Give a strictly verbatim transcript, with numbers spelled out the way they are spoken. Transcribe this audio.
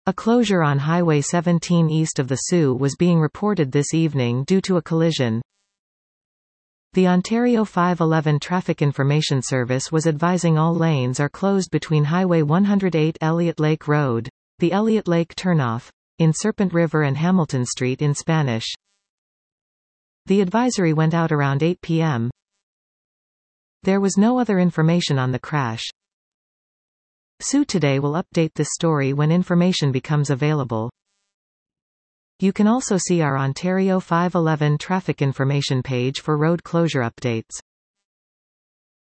A closure on Highway seventeen east of the Soo was being reported this evening due to a collision. The Ontario five eleven Traffic Information Service was advising all lanes are closed between Highway one oh eight Elliott Lake Road, the Elliott Lake turnoff, in Serpent River and Hamilton Street in Spanish. The advisory went out around eight p m There was no other information on the crash. Soo Today will update this story when information becomes available. You can also see our Ontario five eleven traffic information page for road closure updates.